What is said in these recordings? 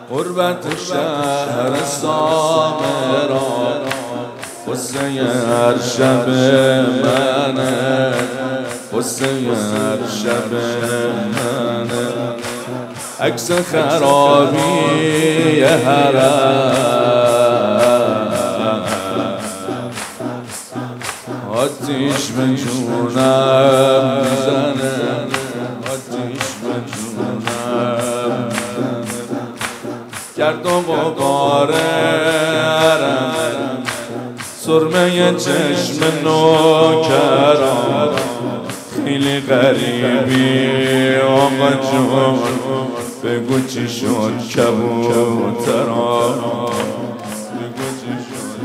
غربت شهر سامرا قصه هر شب منه، قصه هر شب منه. عکس خرابی حرم، آتیش به جونم میزنه، آتیش به جونم گرد و غبار حرم، سرمه چشم نوکران. خیلی غریبی آقا جون، بگو چی شد کبوتران، بگو چی شد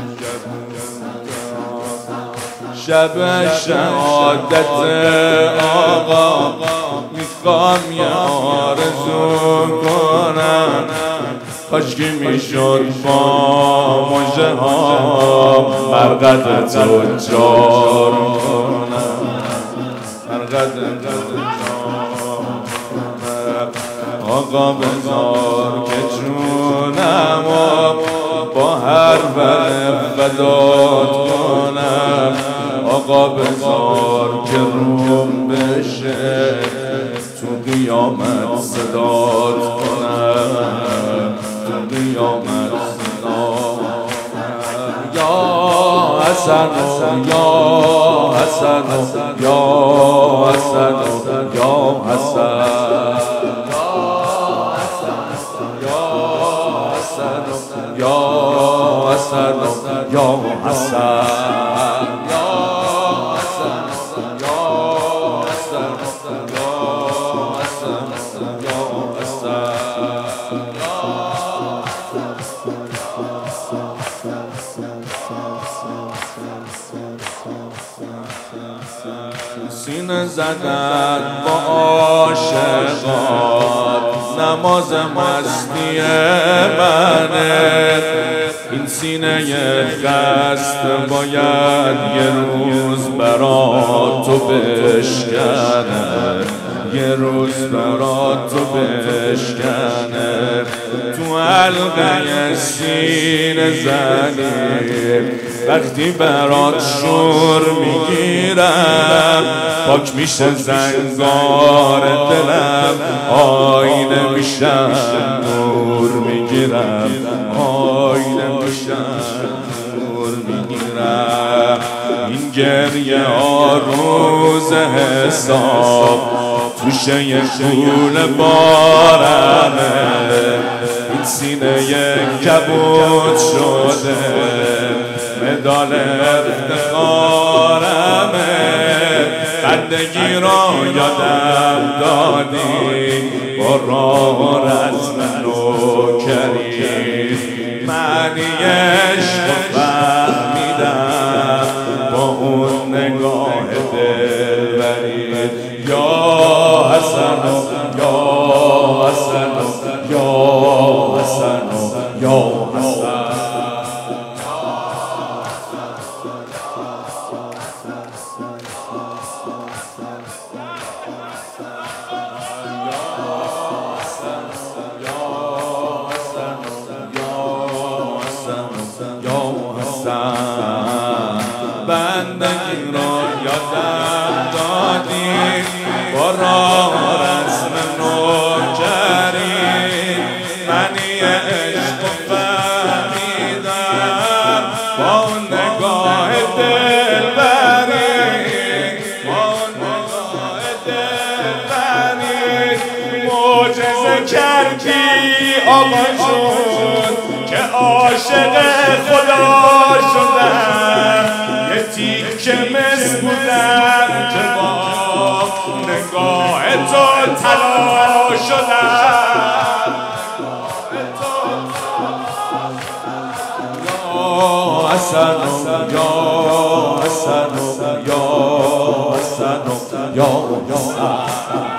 کبوتران. شب شهادت آقا میخوام یه آرزو کنم، کاشکی میشد با مژه ها مرقد تجار کنم، مرقد تجار. آقا بذار که جونم با هر بره فدات کنم، آقا بذار که روم بشه تو قیامت صدات کنم، تو قیامت صدات. یا حسن یا حسن یا حسن یا حسن یا حسن یا حسن. سینه زدن با عاشقان نماز مستی منه، این سینه خست باید یه روز برات تو بشکنه، یه روز برات تو بشکنه. تو حلقه سینه زنی وقتی برات شور میگیرم، پاک میشه زنگار دلم، آینه میشم نور میگیرم، آینه میشم نور میگیرم. این گریه ها روز حساب توشه یه کول بارمه، این سینه کبود شده مدال افتخارمه. بندگی را یادم دادی با راه و رسم نوکری، معنی عشق فهمیدم با اون نگاه دلبری. یا حسن یا حسن یا حسن یا حسن. بندگی را یادم دادی با راه رسم نوکری، معنی عشق فهمیدم با اون نگاه دلبری، با اون نگاه دلبری. معجزه کردی آقا جون که عاشق خدا شدم، یه تیکه مس بودم که با نگاه تو طلا شدم. یا حسن یا حسن یا حسن یا حسن.